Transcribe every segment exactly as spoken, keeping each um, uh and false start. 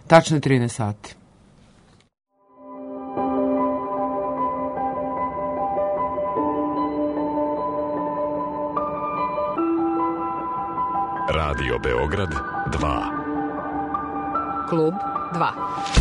Tačno je trinaest sati. Radio Beograd dva. Klub dva.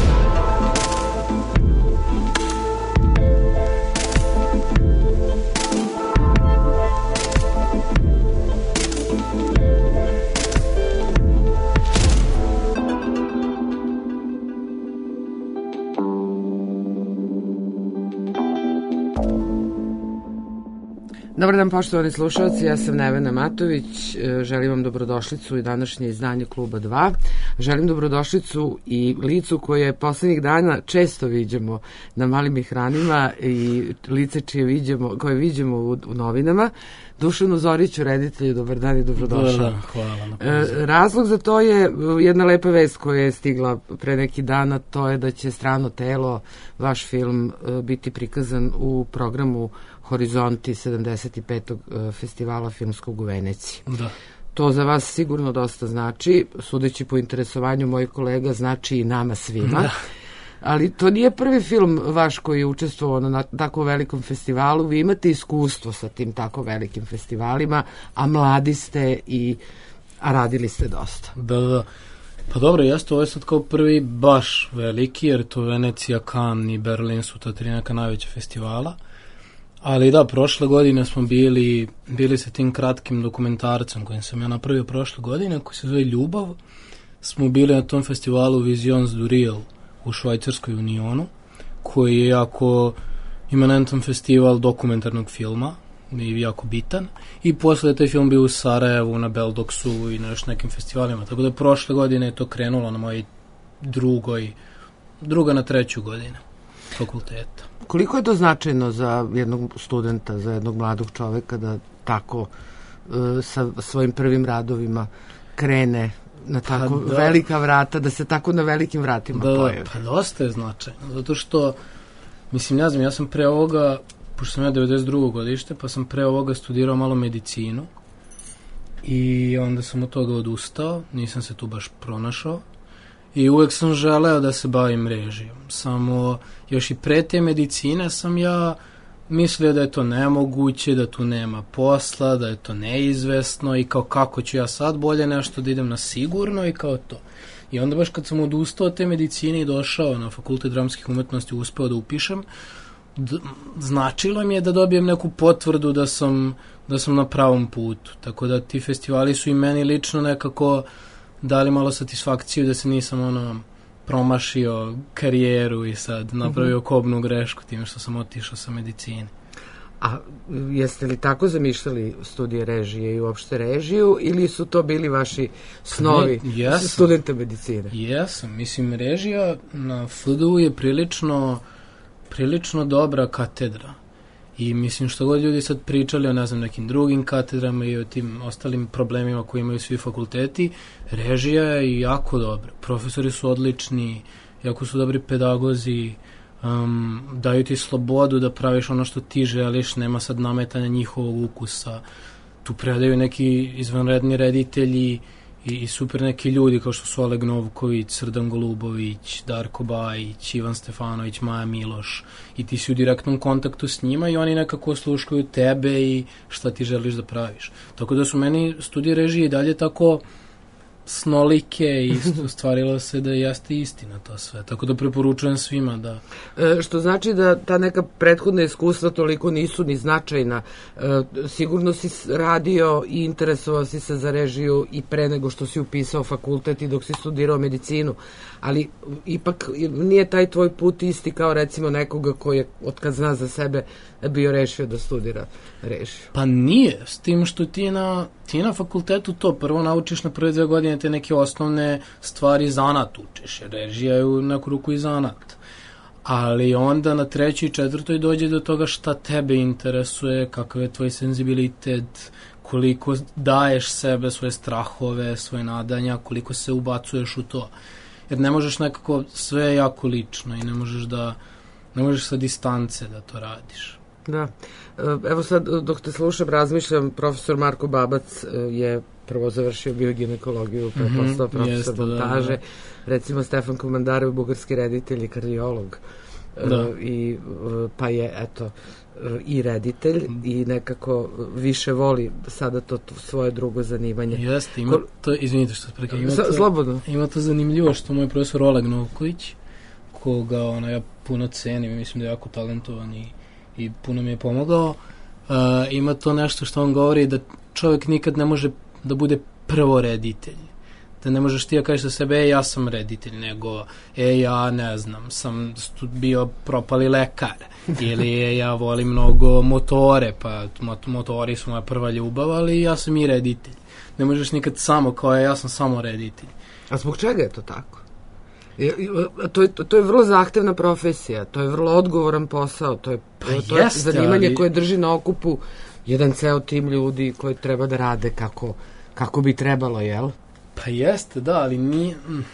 Dobar dan, poštovani slušalci, ja sam Nevena Matović, želim vam dobrodošlicu i današnje izdanje Kluba dva. Želim dobrodošlicu i licu koje poslednjih dana često viđamo na malim ekranima i lice čije viđemo, koje viđemo u, u novinama. Dušanu Zoriću, reditelju, dobar dan i dobrodošao. Da, hvala na pozivu. Razlog za to je jedna lepa vest koja je stigla pre neki dana, to je da će Strano telo, vaš film, biti prikazan u programu Horizonti sedamdeset petog festivala filmskog u Veneciji. Da. To za vas sigurno dosta znači, sudeći po interesovanju mojih kolega, znači i nama svima. Da. Ali to nije prvi film vaš koji je učestvovao na tako velikom festivalu. Vi imate iskustvo sa tim tako velikim festivalima, a mladi ste i a radili ste dosta. Da, da. Pa dobro, jeste, ovo je sad kao prvi baš veliki, jer to Venecija, Cannes i Berlin su ta tri neka najveća festivala. Ali da, prošle godine smo bili, bili sa tim kratkim dokumentarcem kojim sam ja napravio prošle godine, koji se zove Ljubav. Smo bili na tom festivalu Visions du Real u švajcarskoj Unionu, koji je jako imanentan festival dokumentarnog filma i jako bitan. I posle je taj film bio u Sarajevu, na Beldoksu i na još nekim festivalima. Tako da prošle godine je to krenulo na mojoj drugoj, druga na treću godine fakulteta. Koliko je to značajno za jednog studenta, za jednog mladog čoveka da tako uh, sa svojim prvim radovima krene na tako pa da, velika vrata, da se tako na velikim vratima da, pojavi? Pa dosta je značajno, zato što, mislim, ne znam, ja sam pre ovoga, pošto sam ja devedeset drugo godište, pa sam pre ovoga studirao malo medicinu i onda sam od toga odustao, nisam se tu baš pronašao. I uvek sam želeo da se bavim režijom. Samo još i pre te medicine sam ja mislio da je to nemoguće, da tu nema posla, da je to neizvesno i kao kako ću ja sad bolje nešto da idem na sigurno i kao to. I onda baš kad sam odustao od te medicine i došao na Fakultet dramskih umetnosti, uspeo da upišem, d- značilo mi je da dobijem neku potvrdu da sam, da sam na pravom putu. Tako da ti festivali su i meni lično nekako dali malo satisfakciju da se nisam ono promašio karijeru i sad napravio mm-hmm. kobnu grešku time što sam otišao sa medicine. A jeste li tako zamišljali studije režije i uopšte režiju ili su to bili vaši snovi ne, studenta medicine? Jesam, mislim režija na F D U je prilično prilično dobra katedra. I mislim što god ljudi sad pričali o ne znam nekim drugim katedrama i o tim ostalim problemima koje imaju svi fakulteti, režija je jako dobra. Profesori su odlični, jako su dobri pedagozi, um, daju ti slobodu da praviš ono što ti želiš, nema sad nametanja njihovog ukusa. Tu predaju neki izvanredni reditelji i, i super neki ljudi kao što su Oleg Novković, Srdan Golubović, Darko Bajić, Ivan Stefanović, Maja Miloš i ti si u direktnom kontaktu s njima i oni nekako osluškuju tebe i šta ti želiš da praviš. Tako da su meni studije režije i dalje tako snolike i stvarilo se da jeste istina to sve. Tako da preporučujem svima da... E, što znači da ta neka prethodna iskustva toliko nisu ni značajna. E, sigurno si radio i interesovao si se za režiju i pre nego što si upisao fakultet i dok si studirao medicinu, ali ipak nije taj tvoj put isti kao recimo nekoga koji je otkad zna za sebe bio rešio da studira režiju. Pa nije, s tim što ti na, ti na fakultetu to prvo naučiš na prve dve godine te neke osnovne stvari zanat učiš, jer režija je u neku ruku i zanat. Ali onda na trećoj i četvrtoj dođe do toga šta tebe interesuje, kakav je tvoj senzibilitet, koliko daješ sebe, svoje strahove, svoje nadanja, koliko se ubacuješ u to. Jer ne možeš nekako, sve jako lično i ne možeš da, ne možeš sa distance da to radiš. Da. Evo sad, dok te slušam, razmišljam, profesor Marko Babac je prvo završio bioginekologiju, pa je mm-hmm, postao profesor jeste, montaže. Da, da. Recimo, Stefan Komandarev, bugarski reditelj i kardiolog. Da. I, pa je, eto, i reditelj i nekako više voli sada to svoje drugo zanimanje. Jeste, ima to, izvinite što spreka, ima to, slobodno. Ima to zanimljivo što moj profesor Oleg Novković, koga ona, ja puno cenim, mislim da je jako talentovan i, i puno mi je pomogao, uh, ima to nešto što on govori da čovjek nikad ne može da bude prvo reditelj. Da ne možeš ti da kažeš za sebe, e, ja sam reditelj, nego, e, ja ne znam, sam bio propali lekar, ili e, ja volim mnogo motore, pa mot- motori su moja prva ljubav, ali ja sam i reditelj. Ne možeš nikad samo, kao je, ja sam samo reditelj. A zbog čega je to tako? To je, to je vrlo zahtevna profesija, to je vrlo odgovoran posao, to je, pa to jeste, je zanimanje ali... koje drži na okupu jedan ceo tim ljudi koji treba da rade kako, kako bi trebalo, jel? Pa jeste, da, ali nije...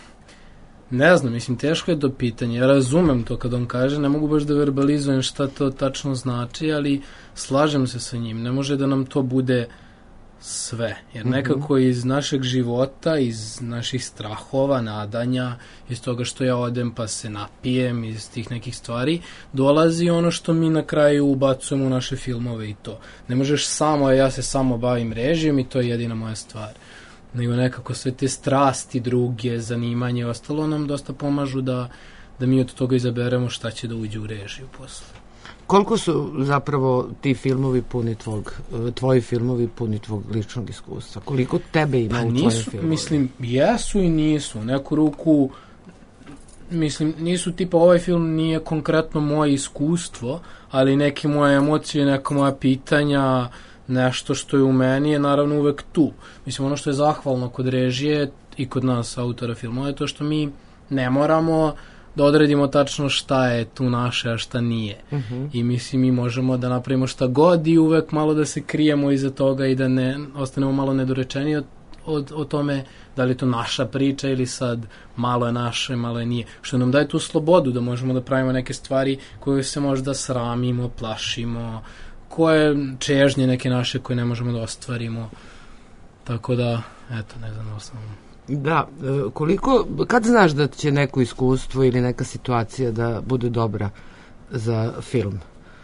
Ne znam, mislim, teško je to pitanje. Ja razumem to kad on kaže, ne mogu baš da verbalizujem šta to tačno znači, ali slažem se sa njim. Ne može da nam to bude sve. Jer nekako iz našeg života, iz naših strahova, nadanja, iz toga što ja odem pa se napijem, iz tih nekih stvari, dolazi ono što mi na kraju ubacujemo u naše filmove i to. Ne možeš samo, ja se samo bavim režijom i to je jedina moja stvar. Nego nekako sve te strasti druge, zanimanje i ostalo nam dosta pomažu da, da mi od toga izaberemo šta će da uđe u režiju posle. Koliko su zapravo ti filmovi puni tvog, tvoji filmovi puni tvog ličnog iskustva? Koliko tebe ima pa u nisu, tvojim filmovima? Mislim, jesu i nisu. U neku ruku, mislim, nisu tipa ovaj film nije konkretno moje iskustvo, ali neke moje emocije, neka moja pitanja, nešto što je u meni je naravno uvek tu. Mislim, ono što je zahvalno kod režije i kod nas, autora filmova, je to što mi ne moramo da odredimo tačno šta je tu naše, a šta nije. Uh-huh. I mislim, mi možemo da napravimo šta god i uvek malo da se krijemo iza toga i da ne ostanemo malo nedorečeni od, od, o tome da li je to naša priča ili sad malo je naše, malo je nije. Što nam daje tu slobodu da možemo da pravimo neke stvari koje se možda sramimo, plašimo, koje čežnje neke naše koje ne možemo da ostvarimo. Tako da, eto, ne znam, osnovno. Da, koliko, kad znaš da će neko iskustvo ili neka situacija da bude dobra za film?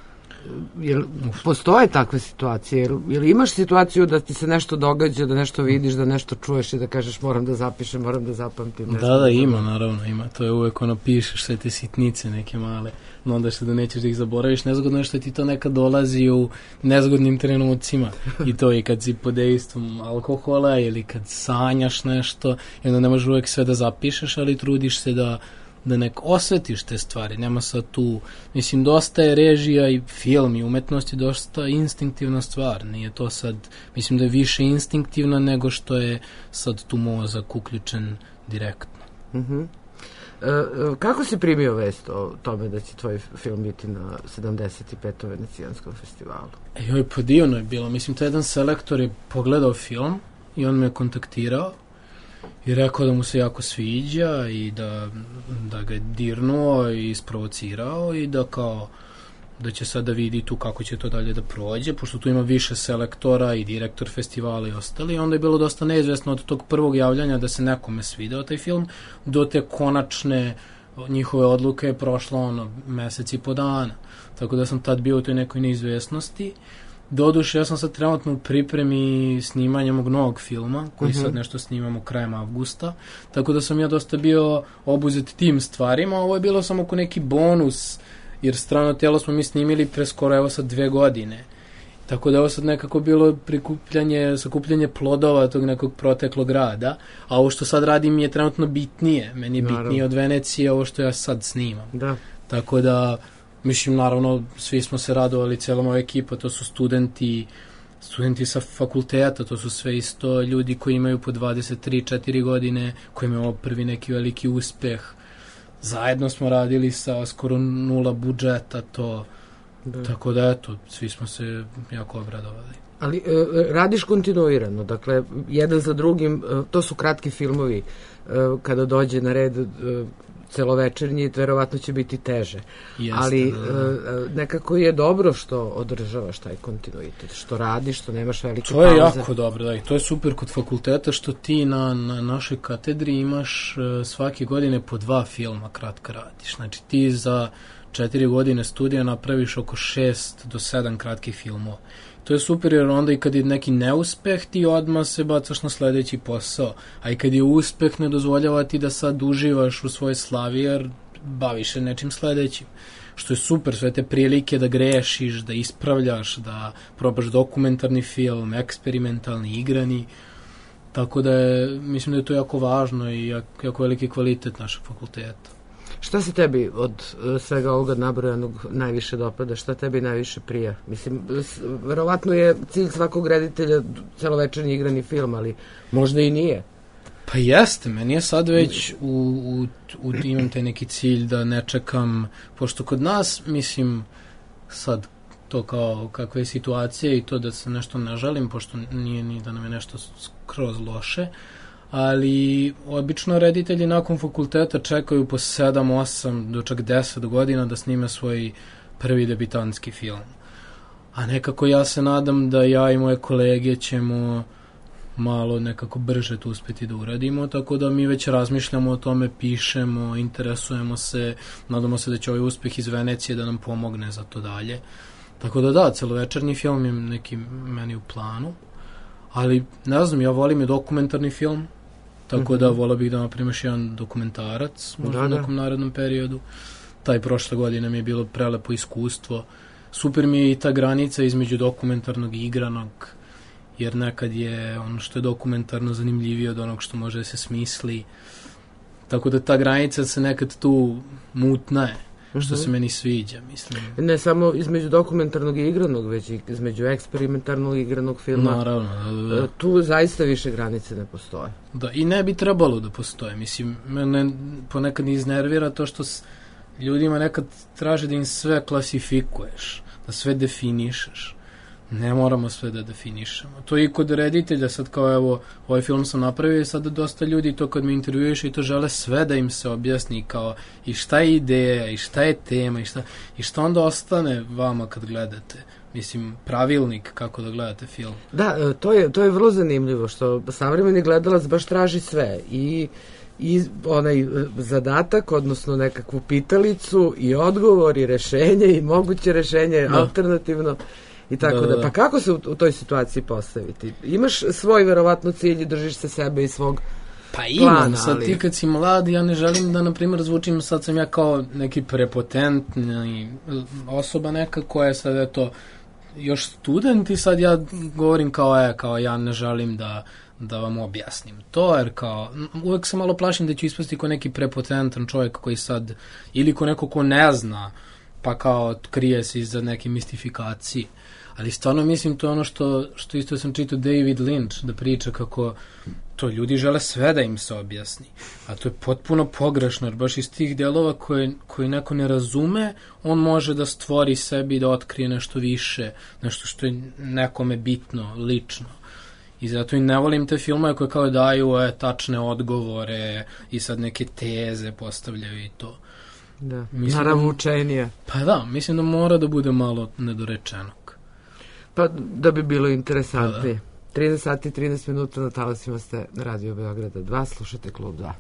Jel postoje takve situacije? Jel, jel imaš situaciju da ti se nešto događa, da nešto vidiš, da nešto čuješ i da kažeš moram da zapišem, moram da zapamtim? Da, da, da, ima, naravno, ima. To je uvek ono, pišeš sve te sitnice neke male, no onda što da nećeš da ih zaboraviš. Nezgodno je što ti to nekad dolazi u nezgodnim trenucima. I to i kad si pod dejstvom alkohola ili kad sanjaš nešto, i onda ne možeš uvek sve da zapišeš, ali trudiš se da da nek osvetiš te stvari. Nema sad tu, mislim, dosta je režija i film i umetnost je dosta instinktivna stvar. Nije to sad, mislim da je više instinktivna nego što je sad tu mozak uključen direktno. Uh-huh. E, kako si primio vest o tome da će tvoj film biti na sedamdeset petom Venecijanskom festivalu? E, joj, pa divno je bilo. Mislim, to jedan selektor je pogledao film i on me je kontaktirao i rekao da mu se jako sviđa i da, da ga je dirnuo i isprovocirao i da kao da će sad da vidi tu kako će to dalje da prođe, pošto tu ima više selektora i direktor festivala i ostali. Onda je bilo dosta neizvesno od tog prvog javljanja da se nekome svidao taj film, do te konačne njihove odluke je prošlo ono mesec i po dana. Tako da sam tad bio u toj nekoj neizvesnosti. Doduše, ja sam sad trenutno u pripremi snimanja mog novog filma, koji uh-huh. sad nešto snimamo krajem avgusta, tako da sam ja dosta bio obuzet tim stvarima. Ovo je bilo samo oko neki bonus, jer Strano telo smo mi snimili pre skoro evo sad dve godine. Tako da ovo sad nekako bilo prikupljanje, sakupljanje plodova tog nekog proteklog rada, a ovo što sad radim je trenutno bitnije. Meni je naravno bitnije od Venecije ovo što ja sad snimam. Da. Tako da, mislim, naravno, svi smo se radovali, cijela moja ekipa, to su studenti, studenti sa fakulteta, to su sve isto ljudi koji imaju po dvadeset tri četiri godine, koji imaju prvi neki veliki uspeh. Zajedno smo radili sa skoro nula budžeta, to, da. Tako da, eto, svi smo se jako obradovali. Ali e, radiš kontinuirano, dakle, jedan za drugim, e, to su kratki filmovi, e, kada dođe na red, e, celovečernji, verovatno će biti teže. Jeste, ali da, da. e, nekako je dobro što održavaš taj kontinuitet, što radiš, što nemaš velike pauze. To je pauze. jako dobro, da, i to je super kod fakulteta što ti na, na našoj katedri imaš uh, svake godine po dva filma kratka radiš. Znači ti za četiri godine studija napraviš oko šest do sedam kratkih filmova. To je super jer onda i kad je neki neuspeh ti odmah se bacaš na sledeći posao, a i kad je uspeh ne dozvoljava ti da sad uživaš u svojoj slavi jer baviš se nečim sledećim. Što je super, sve te prilike da grešiš, da ispravljaš, da probaš dokumentarni film, eksperimentalni, igrani. Tako da je, mislim da je to jako važno i jako, jako veliki kvalitet našeg fakulteta. Šta se tebi od uh, svega ovoga nabrojanog najviše dopada? Šta tebi najviše prija? Mislim, s, verovatno je cilj svakog reditelja celovečernji igrani film, ali možda i nije. Pa jeste, meni je sad već u, u, u, imam taj neki cilj da ne čekam, pošto kod nas, mislim, sad to kao kakva je situacija i to da se nešto ne žalim, pošto nije ni da nam je nešto skroz loše, ali obično reditelji nakon fakulteta čekaju po sedam, osam do čak deset godina da snime svoj prvi debitanski film. A nekako ja se nadam da ja i moje kolege ćemo malo nekako brže to uspeti da uradimo, tako da mi već razmišljamo o tome, pišemo, interesujemo se, nadamo se da će ovaj uspeh iz Venecije da nam pomogne za to dalje. Tako da da, celovečernji film je neki meni u planu, ali ne znam, ja volim i dokumentarni film, tako da volao bih da naprimiš jedan dokumentarac možda da, u nekom da. narednom periodu. Taj prošle godine mi je bilo prelepo iskustvo. Super mi je i ta granica između dokumentarnog i igranog, jer nekad je ono što je dokumentarno zanimljivije od onog što može da se smisli. Tako da ta granica se nekad tu mutna je, što se meni sviđa, mislim. Ne samo između dokumentarnog i igranog, već i između eksperimentarnog i igranog filma. Naravno, da, da. Tu zaista više granice ne postoje. Da, i ne bi trebalo da postoje. Mislim, mene ponekad iznervira to što s, ljudima nekad traže da im sve klasifikuješ, da sve definišeš. Ne moramo sve da definišemo. To i kod reditelja, sad kao evo, ovaj film sam napravio i sada dosta ljudi to kad me intervjueš i to žele sve da im se objasni kao i šta je ideja, i šta je tema, i šta, i šta onda ostane vama kad gledate. Mislim, pravilnik kako da gledate film. Da, to je, to je vrlo zanimljivo, što savremeni gledalac baš traži sve i i onaj zadatak, odnosno nekakvu pitalicu i odgovor i rešenje i moguće rešenje, da. Alternativno. I tako da, da, da. Pa kako se u, u toj situaciji postaviti? Imaš svoj verovatno cilj i držiš se sebe i svog pa imam, plana, sad ali... ti kad si mlad, ja ne želim da, na primjer, zvučim, sad sam ja kao neki prepotentni osoba neka koja je sad, eto, još student i sad ja govorim kao, e, kao ja ne želim da, da vam objasnim to, jer kao, uvek se malo plašim da ću ispasti kao neki prepotentan čovjek koji sad, ili ko neko ko ne zna, pa kao krije se iza neke mistifikacije. Ali stvarno mislim to je ono što, što isto sam čitao David Lynch da priča kako to ljudi žele sve da im se objasni. A to je potpuno pogrešno, jer baš iz tih delova koje, koje neko ne razume, on može da stvori sebi, da otkrije nešto više, nešto što je nekome bitno, lično. I zato i ne volim te filmove koje kao daju e, tačne odgovore i sad neke teze postavljaju i to. Da, naravučenije. Pa da, mislim da mora da bude malo nedorečenog. Pa da bi bilo interesantnije. trinaest sati i trinaest minuta na talasima ste na Radio Beograda dva, slušate Klub dva.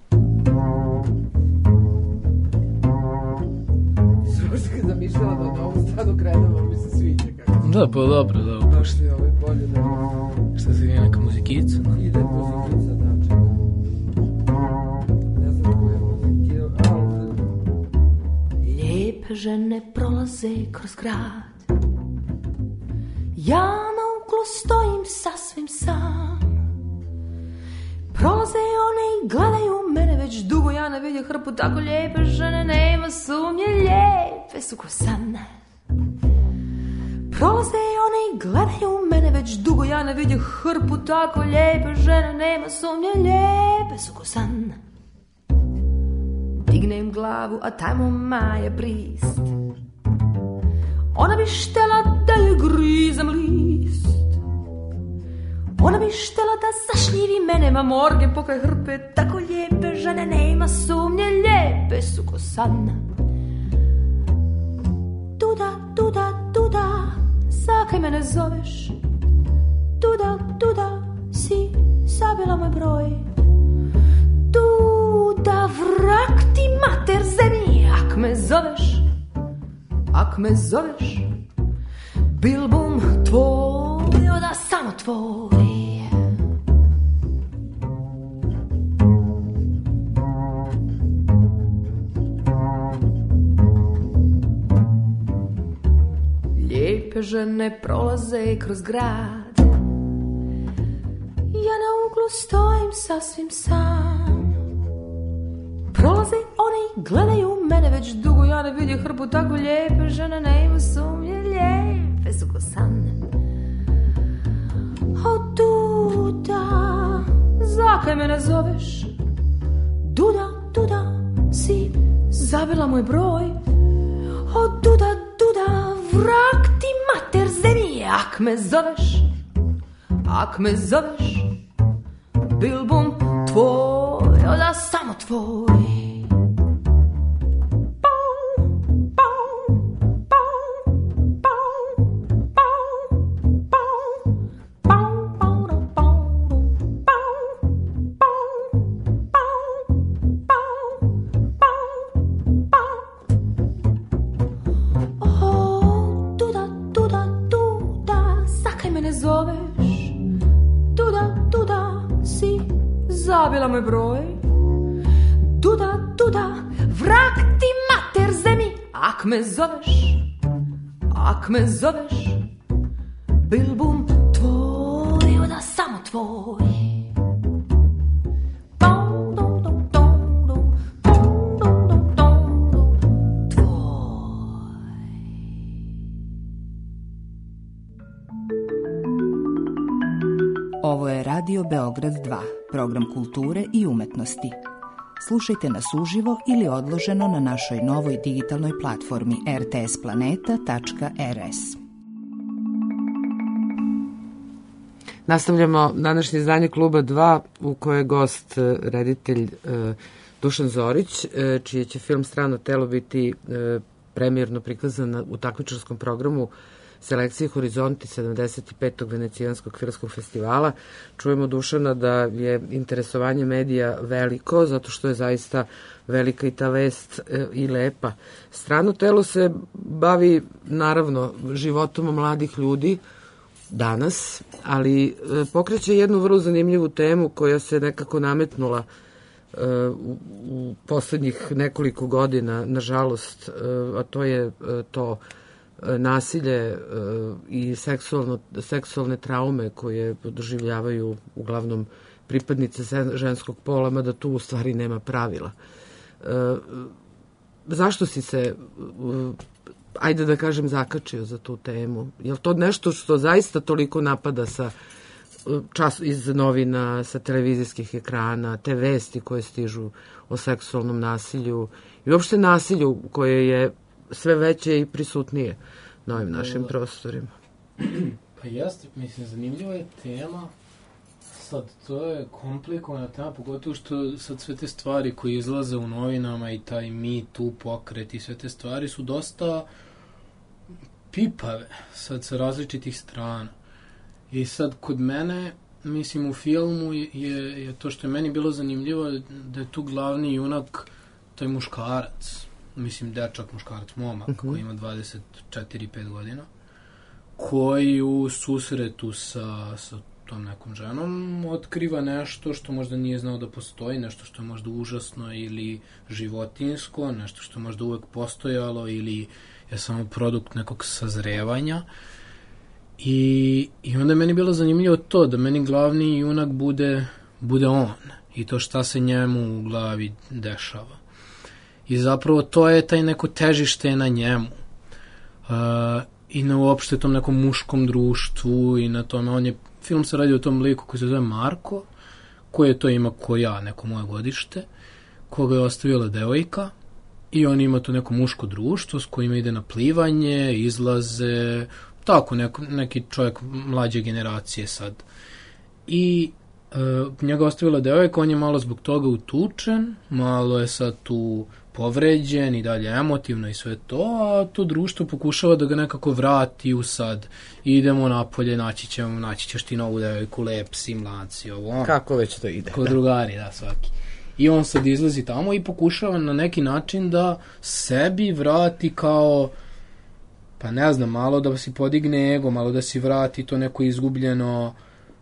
Sve se kad zamišljala da od ovom stranu krenemo, mi se sviđa kako. Da, pa dobro, da. Baš ti ovaj bolje da... Šta se ide neka muzikica? Da? Ide muzikica, da, čekaj. Ne znam koja je muzikica. Lijepe žene prolaze kroz grad, ja na uglu stojim sasvim sam. Prolaze one i gledaju mene već dugo, ja ne vidim hrpu tako lijepe žene, nema sumnje, lijepe su ko san. Prolaze one i gledaju mene već dugo, ja ne vidim hrpu tako lijepe žene, nema sumnje, lijepe su ko san. Dignem glavu, a tamo Maja Brist, ona bi štela da je grizam list. Ona bi štela da zašljivi mene, ma morge pokraj hrpe, tako lijepe žene, nema sumnje, lijepe lijepe su ko san. Duda, duda, duda, zakaj me ne zoveš? Duda, duda, si zabila moj broj. Duda, vrak ti mater zemlji, ak me zoveš, ak me zoveš, bil bom tvoj, da samo tvoj. Lijepe žene prolaze kroz grad, ja na uglu stojim sasvim sam. Prolaze oni, gledaju mene već dugo, ja ne vidim hrpu tako lijepe žene, ne ima sumnje, lijepe su ko san. O Duda, zakaj me ne zoveš? Duda, Duda, si zabila moj broj. O Duda, Duda, vrak ti mater zemlji, ak me zoveš, ak me zoveš, bil bom tvoj, da samo tvoj. Zabila moj broj. Duda, Duda, vrak ti mater zemlji, ak me zoveš, ak me zoveš, bil bom tvoj, da samo tvoj. Ovo je Radio Beograd dva, program kulture i umetnosti. Slušajte nas uživo ili odloženo na našoj novoj digitalnoj platformi r t s planeta tačka r s. Nastavljamo današnje izdanje Kluba dva u kojoj je gost reditelj Dušan Zorić, čiji će film Strano telo biti premijerno prikazan u takmičarskom programu selekcije Horizonti sedamdeset petog Venecijanskog filmskog festivala. Čujemo Dušana da je interesovanje medija veliko, zato što je zaista velika i ta vest e, i lepa. Strano telo se bavi, naravno, životom mladih ljudi danas, ali e, pokreće jednu vrlo zanimljivu temu koja se nekako nametnula e, u, u poslednjih nekoliko godina, nažalost, e, a to je e, to nasilje i seksualno, seksualne traume koje doživljavaju uglavnom pripadnice ženskog pola, mada tu u stvari nema pravila. Zašto si se, ajde da kažem, zakačio za tu temu? Je li to nešto što zaista toliko napada sa čas iz novina, sa televizijskih ekrana, te vesti koje stižu o seksualnom nasilju i uopšte nasilju koje je sve veće i prisutnije na ovim našim prostorima? Pa jeste, mislim, zanimljiva je tema. Sad, to je komplikovana tema, pogotovo što sad sve te stvari koje izlaze u novinama i taj Me Too pokret i sve te stvari su dosta pipave, sad sa različitih strana. I sad, kod mene, mislim, u filmu je, je to što je meni bilo zanimljivo da je tu glavni junak taj muškarac, mislim, dečak, muškarac, momak, uh-huh. koji ima dvadeset četiri pet godina, koji u susretu sa, sa tom nekom ženom otkriva nešto što možda nije znao da postoji, nešto što je možda užasno ili životinjsko, nešto što je možda uvek postojalo ili je samo produkt nekog sazrevanja. I, i onda je meni bilo zanimljivo to, da meni glavni junak bude, bude on i to šta se njemu u glavi dešava. I zapravo to je taj neko težište na njemu. Uh, I na uopšte tom nekom muškom društvu i na tome. On je, film se radi o tom liku koji se zove Marko, koji je to ima ko ja, neko moje godište, koga je ostavila devojka i on ima to neko muško društvo s kojima ide na plivanje, izlaze, tako, neko, neki čovjek mlađe generacije sad. I Uh, njega ostavila devojka, on je malo zbog toga utučen, malo je sad tu povređen i dalje emotivno i sve to, a to društvo pokušava da ga nekako vrati u sad. Idemo napolje, naći ćemo, naći ćeš ti novu devojku, lep si, mlad si, ovo ono. Kako već to ide. Kod drugari, da, svaki. I on sad izlazi tamo i pokušava na neki način da sebi vrati kao, pa ne znam, malo da si podigne ego, malo da si vrati to neko izgubljeno,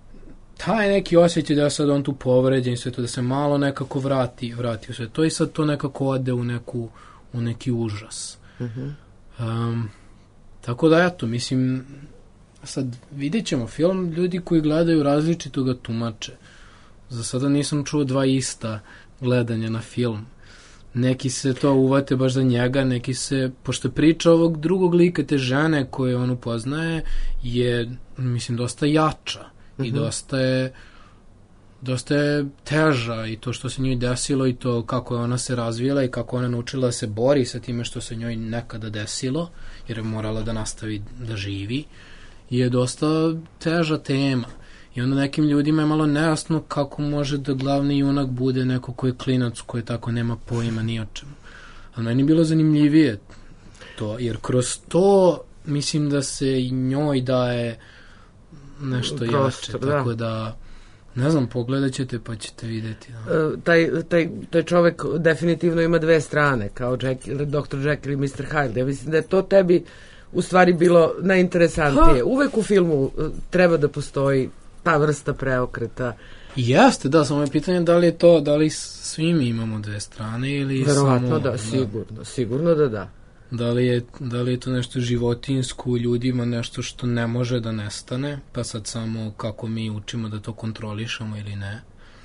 taj neki osjećaj da je sad on tu povređen i sve to, da se malo nekako vrati, vrati u sve to i sad to nekako ode u, neku, u neki užas. Uh-huh. Um, tako da, eto, mislim, sad vidjet ćemo film, ljudi koji gledaju različito ga tumače. Za sada nisam čuo dva ista gledanja na film. Neki se to uvate baš za njega, neki se, pošto priča ovog drugog lika, te žene koje on upoznaje, je, mislim, dosta jača. I dosta je dosta je teža i to što se njoj desilo i to kako je ona se razvijela i kako ona naučila da se bori sa time što se njoj nekada desilo, jer je morala da nastavi da živi, je dosta teža tema. I onda nekim ljudima je malo nejasno kako može da glavni junak bude neko ko je klinac, koji tako nema pojma ni o čemu. A meni je bilo zanimljivije to, jer kroz to mislim da se i njoj daje nešto Prostor, jače, da. tako da ne znam, pogledat ćete pa ćete vidjeti. Da. E, taj, taj, taj čovek definitivno ima dve strane, kao Jack, doktor Jekyll i mister Hyde. Ja mislim da je to tebi u stvari bilo najinteresantnije. Ha. Uvek u filmu treba da postoji ta vrsta preokreta. Jeste, da, samo je pitanje da li je to, da li svi mi imamo dve strane ili verovatno samo... da, da, sigurno, sigurno da da. Da li, je, da li je to nešto životinjsko u ljudima, nešto što ne može da nestane, pa sad samo kako mi učimo da to kontrolišemo ili ne.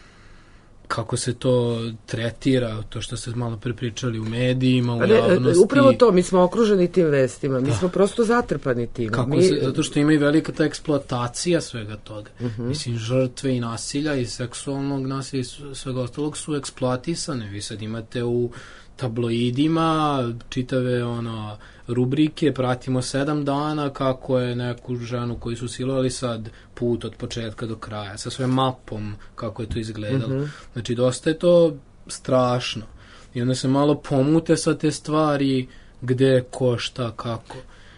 Kako se to tretira, to što ste malo prepričali u medijima, u ne, javnosti. Upravo to, mi smo okruženi tim vestima, mi da. smo prosto zatrpani tim. Kako mi... se, zato što ima i velika ta eksploatacija svega toga. Uh-huh. Mislim, žrtve i nasilja i seksualnog nasilja i svega ostalog su eksploatisane. Vi sad imate u tabloidima čitave ono rubrike, pratimo sedam dana kako je neku ženu koju su silovali sad put od početka do kraja, sa sve mapom kako je to izgledalo. Mm-hmm. Znači, dosta je to strašno. I onda se malo pomute sa te stvari gde, ko, šta, kako.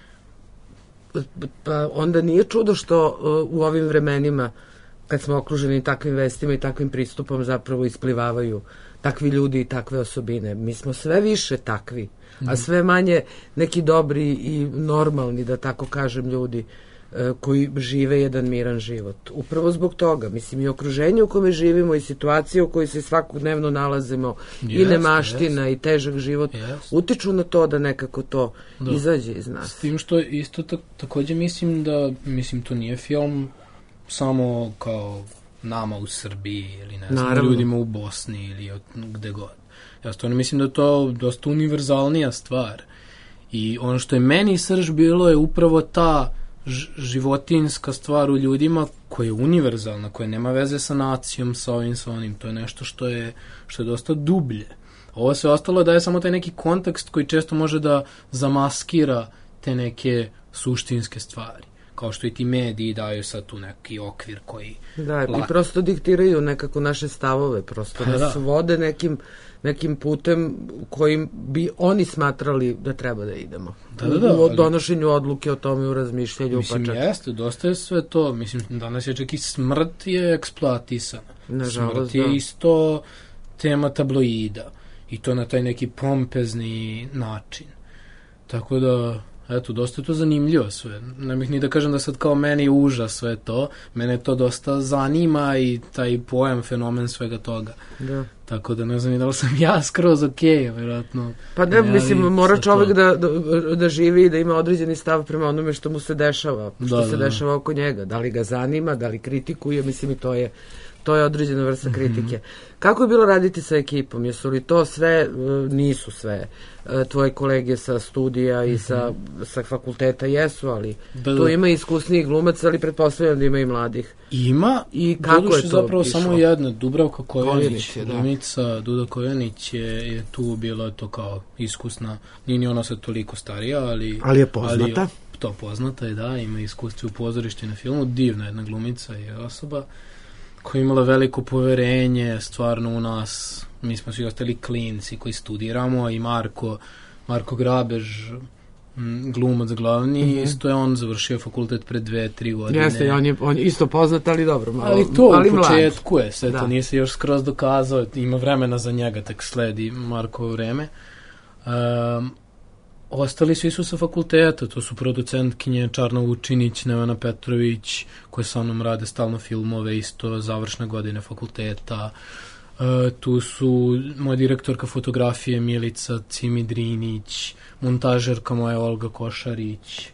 Pa onda nije čudo što uh, u ovim vremenima, kad smo okruženi takvim vestima i takvim pristupom, zapravo isplivavaju takvi ljudi i takve osobine. Mi smo sve više takvi, a sve manje neki dobri i normalni, da tako kažem, ljudi e, koji žive jedan miran život. Upravo zbog toga, mislim, i okruženje u kome živimo i situacije u kojoj se svakodnevno nalazimo, yes, i nemaština yes. i težak život, yes. utiču na to da nekako to da. izađe iz nas. S tim što isto tak, također mislim da, mislim, to nije film samo kao nama u Srbiji ili ne znam, ljudima u Bosni ili od, gde god. Ja stvarno mislim da je to dosta univerzalnija stvar. I ono što je meni srž bilo je upravo ta ž- životinska stvar u ljudima koja je univerzalna, koja nema veze sa nacijom, sa ovim, sa onim. To je nešto što je, što je dosta dublje. Ovo sve ostalo daje samo taj neki kontekst koji često može da zamaskira te neke suštinske stvari. Kao što i ti mediji daju sad tu neki okvir koji... Da, lak... i prosto diktiraju nekako naše stavove, prosto nas da. vode nekim, nekim putem kojim bi oni smatrali da treba da idemo. Da, da, da, u donošenju odluke o tome, u razmišljanju. Mislim, pa čak... jeste, dosta je sve to. Mislim, danas je čak i smrt je eksploatisana. Nažalost, smrt je da. isto tema tabloida. I to na taj neki pompezni način. Tako da... Eto, dosta je to zanimljivo sve. Ne bih ni da kažem da sad kao meni užas sve to. Mene to dosta zanima i taj pojam, fenomen svega toga. Da. Tako da ne znam i da li sam ja skroz okej, okay, vjerojatno. Pa ne, mislim, mora čovjek da, da, da živi i da ima određeni stav prema onome što mu se dešava, što da, se da, dešava da. oko njega. Da li ga zanima, da li kritikuje, mislim i to je to je određena vrsta kritike. Mm-hmm. Kako je bilo raditi sa ekipom? Jesu li to sve, nisu sve, tvoje kolege sa studija i mm-hmm. sa, sa fakulteta jesu, ali da, tu ima iskusnijih glumaca, ali pretpostavljam da ima i mladih. Ima, i kako je to zapravo išlo? Samo jedna, Dubravka Kojanić, glumica, Duda Kojanić je, je tu bila to kao iskusna, nije ni ona sad toliko starija, ali... Ali je poznata. Ali, to poznata je, da, ima iskustvo u pozorištu na filmu, divna jedna glumica je osoba. koja je imala veliko poverenje stvarno u nas. Mi smo svi ostali klinci koji studiramo i Marko, Marko Grabež, glumac glavni, mm-hmm. isto je on završio fakultet pre dve, tri godine. Jeste, on je, on je isto poznat, ali dobro, malo, ali to ali u početku je, sve da. To nije se još skroz dokazao, ima vremena za njega, tek sledi Markovo vreme. Um, ostali svi su sa fakulteta, to su producentkinje Čarna Vučinić, Nevena Petrović, koje sa mnom rade stalno filmove, isto završne godine fakulteta. Uh, tu su moja direktorka fotografije Milica Cimidrinić, montažerka moja Olga Košarić,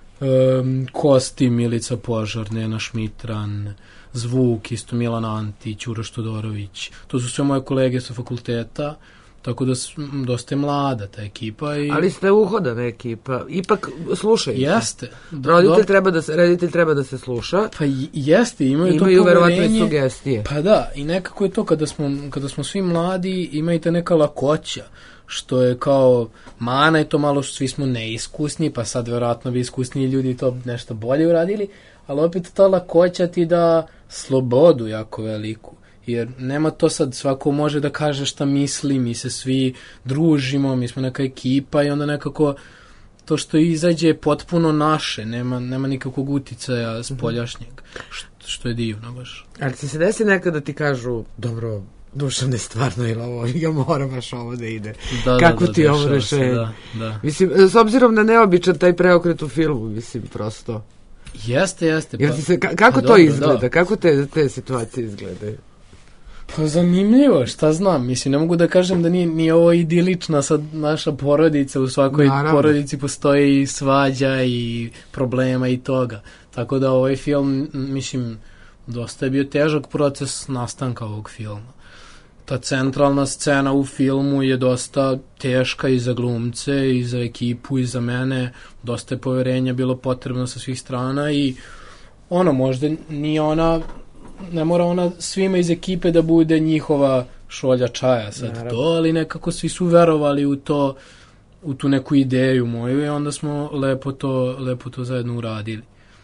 um, kostim Milica Požar, Nena Šmitran, zvuk isto Milan Antić, Uroš Todorović. To su sve moje kolege sa fakulteta, tako da dosta je mlada ta ekipa. I... Ali ste uhodana ekipa, ipak slušaju. Jeste. Roditelj do... treba da se, reditelj treba da se sluša. Pa jeste, imaju, imaju to poverenje. Imaju verovatno sugestije. Pa da, i nekako je to kada smo, kada smo svi mladi, imajte neka lakoća, što je kao mana je to malo što svi smo neiskusni, pa sad verovatno bi iskusniji ljudi to nešto bolje uradili, ali opet ta lakoća ti da slobodu jako veliku. Jer nema to sad, svako može da kaže šta misli, mi se svi družimo, mi smo neka ekipa i onda nekako to što izađe je potpuno naše, nema, nema nikakvog uticaja spoljašnjeg, što, što je divno baš. Ali ti se desi nekada ti kažu, dobro, Dušane, stvarno ili ovo, ja moram baš ovo da ide. Da, kako da, da, ti ovo rešenje? Da, da. Mislim, s obzirom na neobičan taj preokret u filmu, mislim, prosto. Jeste, jeste. Pa, se, ka, kako pa, to dobro, izgleda? Da. Kako te, te situacije izgledaju? Pa zanimljivo, šta znam, mislim, ne mogu da kažem da nije, nije ovo idilična sad naša porodica, u svakoj Naravno. porodici postoji i svađa i problema i toga, tako da ovaj film, mislim, dosta je bio težak proces nastanka ovog filma. Ta centralna scena u filmu je dosta teška i za glumce, i za ekipu, i za mene, dosta je poverenja bilo potrebno sa svih strana i ono, možda nije ona... ne mora ona svima iz ekipe da bude njihova šolja čaja sad Naravno. to, ali nekako svi su verovali u to, u tu neku ideju moju i onda smo lepo to, lepo to zajedno uradili.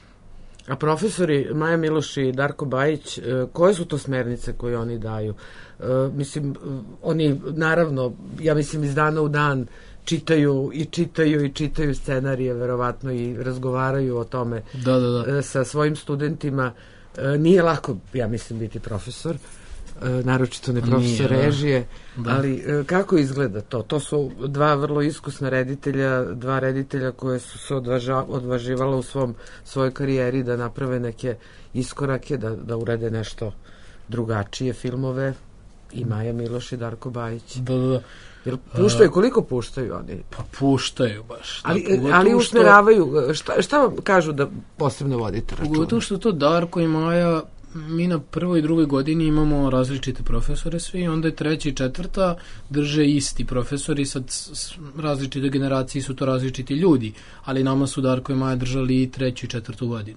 A profesori Maja Miloš i Darko Bajić, koje su to smernice koje oni daju? E, mislim, oni naravno, ja mislim iz dana u dan čitaju i čitaju i čitaju scenarije, verovatno i razgovaraju o tome da, da, da. sa svojim studentima. E, nije lako, ja mislim, biti profesor, e, naročito ne profesor nije, režije, da. ali e, kako izgleda to? To su dva vrlo iskusna reditelja, dva reditelja koje su se odvaža, odvaživala u svom, svojoj karijeri da naprave neke iskorake, da, da urede nešto drugačije filmove, i Maja Miloš i Darko Bajić. Da, da. Jel puštaju, koliko puštaju oni? Pa puštaju baš. Ali, da, ali usmeravaju, šta, šta vam kažu da posebno vodite računa? Pogotovo što to Darko i Maja, mi na prvoj i drugoj godini imamo različite profesore svi, onda je treća i četvrta drže isti profesori, sad s različite generacije su to različiti ljudi, ali nama su Darko i Maja držali i treću i četvrtu godinu.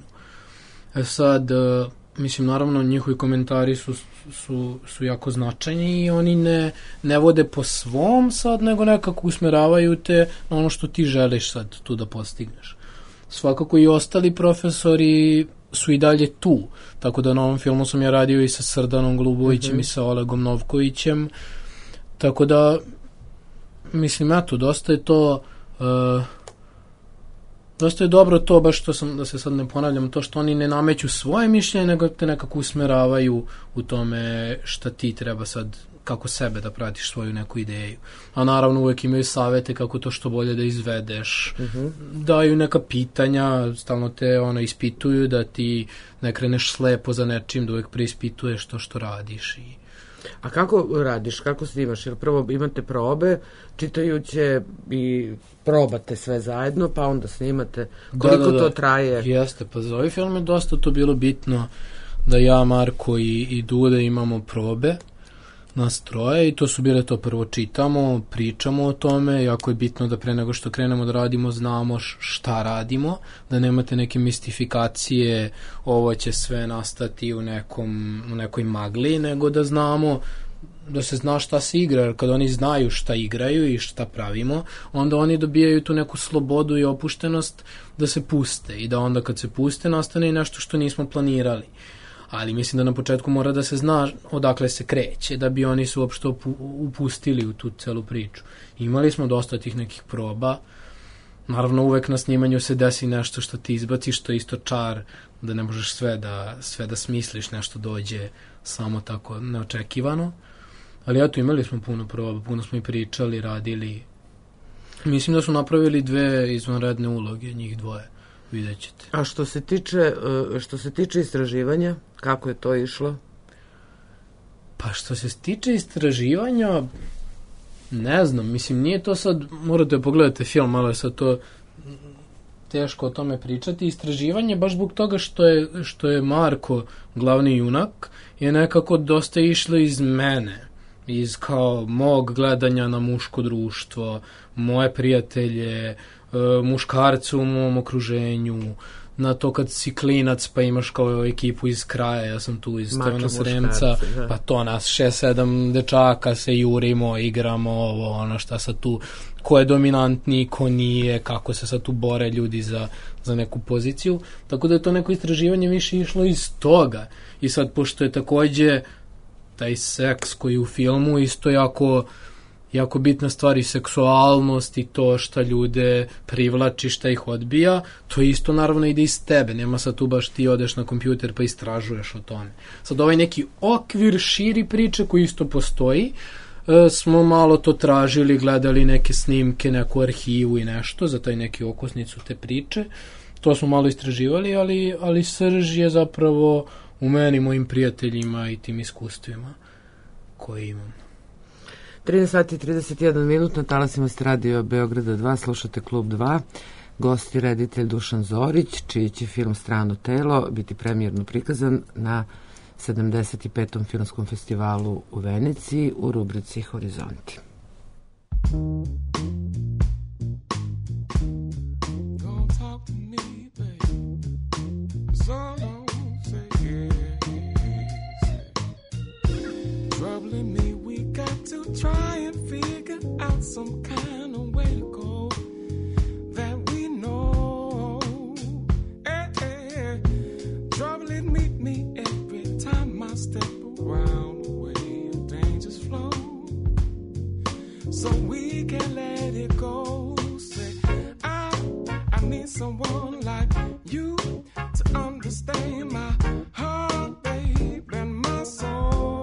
E sad, mislim, naravno, njihovi komentari su, su, su jako značajni i oni ne, ne vode po svom sad, nego nekako usmeravaju te na ono što ti želiš sad tu da postigneš. Svakako i ostali profesori su i dalje tu, tako da na ovom filmu sam ja radio i sa Srdanom Golubovićem mm-hmm. i sa Olegom Novkovićem, tako da, mislim, eto, dosta je to... Uh, Dosta je dobro to, baš što sam, da se sad ne ponavljam, to što oni ne nameću svoje mišljenje, nego te nekako usmeravaju u tome šta ti treba sad, kako sebe da pratiš svoju neku ideju. A naravno uvek imaju savete kako to što bolje da izvedeš, uh-huh. daju neka pitanja, stalno te ono, ispituju da ti ne kreneš slepo za nečim, da uvek preispituješ to što radiš. I... A kako radiš, kako snimaš? Jer prvo imate probe, čitajuće i probate sve zajedno, pa onda snimate. Koliko da, da, da. to traje? Jeste, pa za ovaj film je dosta to bilo bitno da ja, Marko i, i Duda imamo probe, nas troje, i to su bile to, prvo čitamo, pričamo o tome, jako je bitno da pre nego što krenemo da radimo znamo šta radimo, da nemate neke mistifikacije, ovo će sve nastati u, nekom, u nekoj magli, nego da znamo, da se zna šta se igra, jer kad oni znaju šta igraju i šta pravimo, onda oni dobijaju tu neku slobodu i opuštenost da se puste i da onda kad se puste nastane i nešto što nismo planirali. ali mislim da na početku mora da se zna odakle se kreće, da bi oni se uopšte upustili u tu celu priču. Imali smo dosta tih nekih proba, naravno uvek na snimanju se desi nešto što ti izbaciš, što je isto čar, da ne možeš sve da, sve da smisliš, nešto dođe samo tako neočekivano, ali eto, imali smo puno proba, puno smo i pričali, radili. Mislim da su napravili dve izvanredne uloge, njih dvoje, vidjet ćete. A što se tiče, što se tiče istraživanja, kako je to išlo? Pa što se tiče istraživanja, ne znam, mislim, nije to sad, morate pogledati film, malo je sad to teško o tome pričati. Istraživanje, baš zbog toga što je, što je Marko glavni junak, je nekako dosta išlo iz mene, iz kao mog gledanja na muško društvo, moje prijatelje, muškarce u mom okruženju, na to kad si klinac pa imaš kao ekipu iz kraja, ja sam tu iz Stevana Sremca, pa to nas šest sedam dečaka se jurimo, igramo ovo, ono šta sad tu, ko je dominantniji, ko nije, kako se sad tu bore ljudi za, za neku poziciju, tako da je to neko istraživanje više išlo iz toga. I sad, pošto je takođe taj seks koji je u filmu isto jako jako bitna stvar i seksualnost i to šta ljude privlači, šta ih odbija, to isto naravno ide iz tebe, nema sad tu baš ti odeš na kompjuter pa istražuješ o tome. Sad ovaj neki okvir širi priče koji isto postoji, e, smo malo to tražili, gledali neke snimke, neku arhivu i nešto za taj neki okosnicu te priče, to smo malo istraživali, ali, ali srž je zapravo u meni, mojim prijateljima i tim iskustvima koje imam. trinaest sati i trideset jedan minut na talasima ste Radio Beograda dva, slušate Klub dva, gost i reditelj Dušan Zorić, čiji će film Strano telo biti premijerno prikazan na sedamdeset petom filmskom festivalu u Veneciji u rubrici Horizonti. Try and figure out some kind of way to go that we know. Hey, hey, hey. Trouble it meet me every time I step around the way of danger's flow. So we can let it go. Say, I, I need someone like you to understand my heart, babe, and my soul.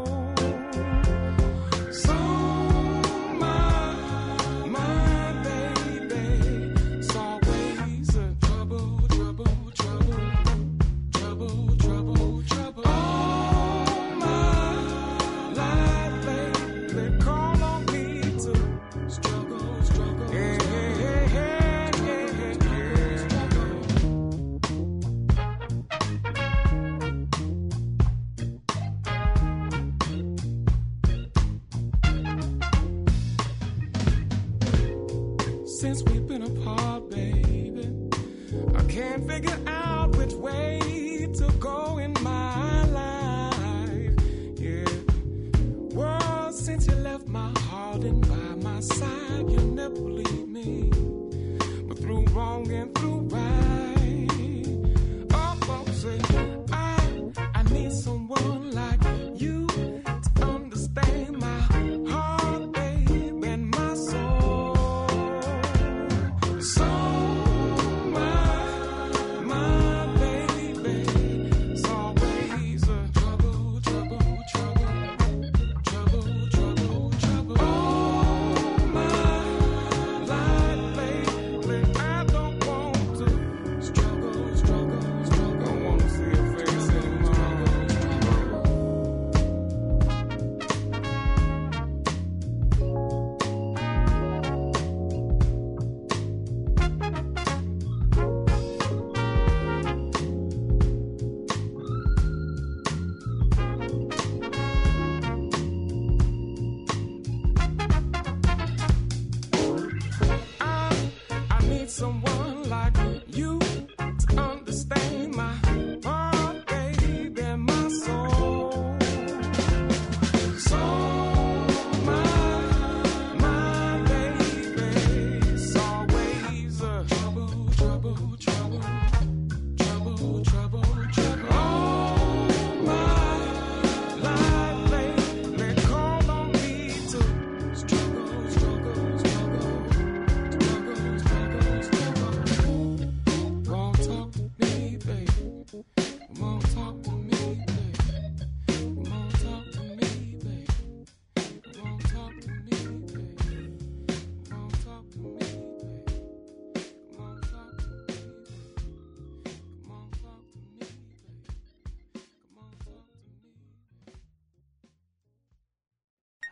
Since we've been apart, baby, I can't figure out which way to go in my life. Yeah, well, since you left my heart and by my side, you never leave me, but through wrong and through right. Oh, oh, say, I, I need someone like you to understand my heart, babe, and my soul. So my, my baby, it's always a trouble, trouble, trouble, trouble, trouble, trouble. Oh, my life lately, I don't want to struggle, struggle, struggle. Don't want to see your face anymore. Someone like you to understand my heart, baby, and my soul. So my, my baby, it's always a trouble, trouble, trouble, trouble, trouble, trouble. Oh, my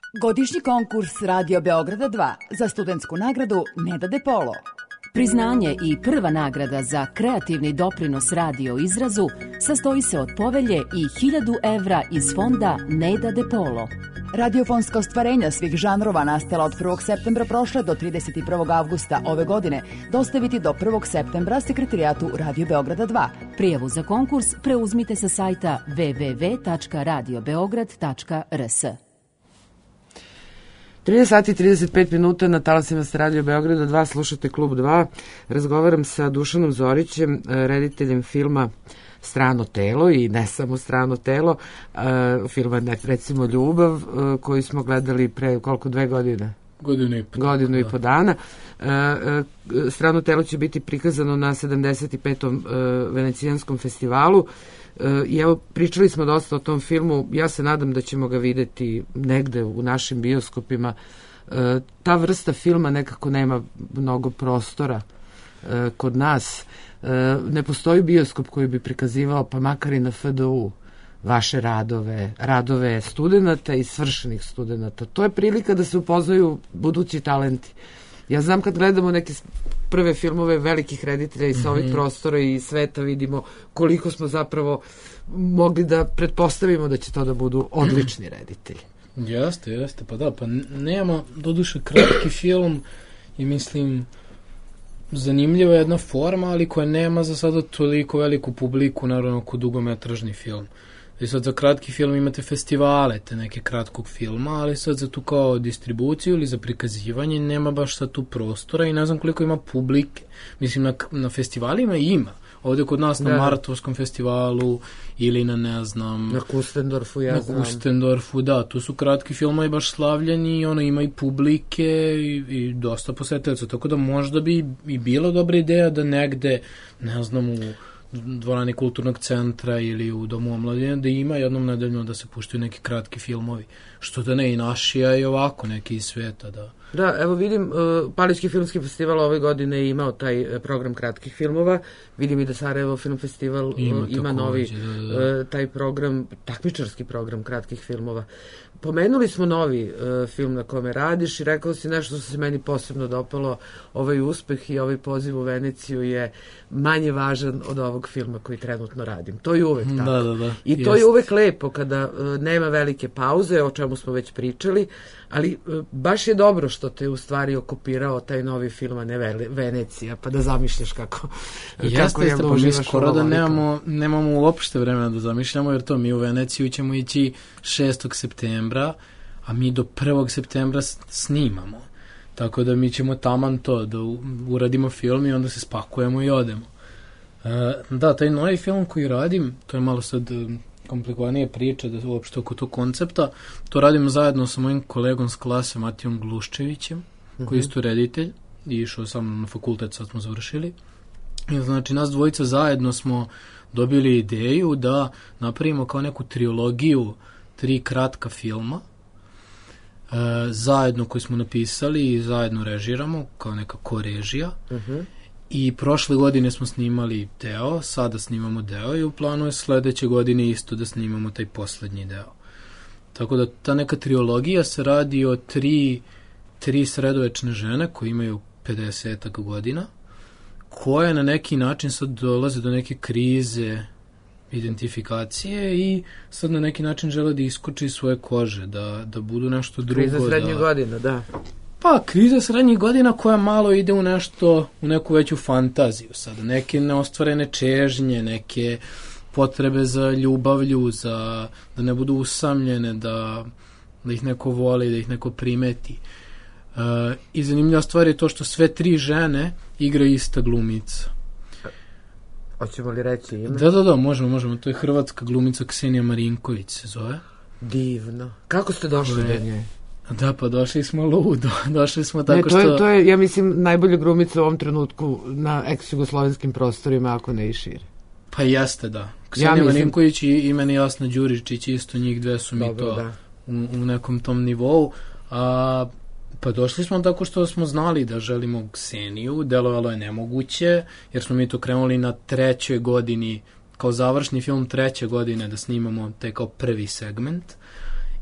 Godišnji konkurs Radio Beograda dva za studentsku nagradu Neda De Polo. Priznanje i prva nagrada za kreativni doprinos radio izrazu sastoji se od povelje i hiljadu evra iz fonda Neda De Polo. Radiofonska ostvarenja svih žanrova nastala od prvog septembra prošle do trideset prvog avgusta ove godine dostaviti do prvog septembra sekretarijatu Radio Beograda dva. Prijavu za konkurs preuzmite sa sajta w w w tačka radio beograd tačka r s. trinaest sati i trideset pet minuta na talasima sa Radio Beograda dva, slušate Klub dva. Razgovaram sa Dušanom Zorićem, rediteljem filma Strano telo i ne samo Strano telo, uh, filma recimo Ljubav, uh, koji smo gledali pre koliko, dve godine? Godinu i po, Godinu da. i po dana. Uh, uh, Strano telo će biti prikazano na sedamdeset petom Uh, Venecijanskom festivalu. Uh, I evo, pričali smo dosta o tom filmu, ja se nadam da ćemo ga videti negde u našim bioskopima. Uh, ta vrsta filma nekako nema mnogo prostora uh, kod nas. Uh, ne postoji bioskop koji bi prikazivao, pa makar i na F D U, vaše radove, radove studenta i svršenih studenta. To je prilika da se upoznaju budući talenti. Ja znam kad gledamo neke prve filmove velikih reditelja i sa ovih mm-hmm. prostora i sveta, vidimo koliko smo zapravo mogli da pretpostavimo da će to da budu odlični reditelji. Jeste, jeste, pa da, pa nema doduše kratki film i mislim zanimljiva je jedna forma, ali koja nema za sada toliko veliku publiku, naravno kod dugometražni film. I sad za kratki film imate festivale, te neke kratkog filma, ali sad za tu kao distribuciju ili za prikazivanje nema baš sad tu prostora i ne znam koliko ima publike. Mislim, na, na festivalima ima. Ovdje kod nas na Maratovskom festivalu ili na, ne znam... Na Kustendorfu, ja na znam. Na Kustendorfu, da. Tu su kratki filmovi baš slavljeni i ono, ima i publike i, i dosta posetilaca. Tako da možda bi i bila dobra ideja da negde, ne znam, u dvorani kulturnog centra ili u Domu omladine, da ima jednom nedeljno da se puštaju neki kratki filmovi. Što da ne, i naši, a i ovako neki iz sveta, da. Da, evo vidim, uh, Palički filmski festival ove godine je imao taj uh, program kratkih filmova. Vidim i da Sarajevo Film Festival uh, ima, ima novi da, da. Uh, taj program, takmičarski program kratkih filmova. Pomenuli smo novi uh, film na kome radiš i rekao si nešto što se meni posebno dopalo. Ovaj uspeh i ovaj poziv u Veneciju je manje važan od ovog filma koji trenutno radim. To je uvek tako. Da, da, da. I to Jest. je uvek lepo kada uh, nema velike pauze, o čemu smo već pričali, ali uh, baš je dobro što te u stvari okupirao taj novi film, a ne Venecija, pa da zamišljaš kako, Jeste, kako je pa mi skoro da nemamo, nemamo uopšte vremena da zamišljamo, jer to mi u Veneciju ćemo ići šestog septembra, a mi do prvog septembra snimamo. Tako da mi ćemo taman to, da uradimo film i onda se spakujemo i odemo. Uh, da, taj novi film koji radim, to je malo sad komplikovanije priče da uopšte oko tog koncepta, to radim zajedno sa mojim kolegom s klase Matijom Gluščevićem, mm-hmm. koji je isto reditelj i išao sam na fakultet, sad smo završili. I znači nas dvojica zajedno smo dobili ideju da napravimo kao neku trilogiju tri kratka filma e, zajedno koji smo napisali i zajedno režiramo kao neka korežija. Uh-huh. I prošle godine smo snimali deo, sada snimamo deo i u planu je sledeće godine isto da snimamo taj poslednji deo. Tako da ta neka trilogija se radi o tri, tri sredovečne žene koje imaju pedesetak godina, koje na neki način sad dolaze do neke krize identifikacije i sad na neki način žele da iskoče iz svoje kože, da, da budu nešto drugo. Kriza srednjih da... godina, da. Pa, kriza srednjih godina koja malo ide u nešto, u neku veću fantaziju sad. Neke neostvarene čežnje, neke potrebe za ljubavlju, za da ne budu usamljene, da, da ih neko voli, da ih neko primeti. Uh, I zanimljiva stvar je to što sve tri žene igraju ista glumica. Hoćemo li reći ime? Da, da, da, možemo, možemo. To je hrvatska glumica Ksenija Marinković se zove. Divno. Kako ste došli do nje? Da, pa došli smo ludo. Došli smo tako ne, to što... Je, to je, ja mislim, najbolja glumica u ovom trenutku na ex-jugoslovenskim prostorima, ako ne i šire. Pa jeste, da. Ksenija ja mislim... Marinković i, i meni Jasna Đuričić, isto njih dve su mi Dobro, to da. u, u nekom tom nivou. A... Pa došli smo tako što smo znali da želimo Kseniju, delovalo je nemoguće, jer smo mi to krenuli na trećoj godini, kao završni film treće godine da snimamo taj kao prvi segment.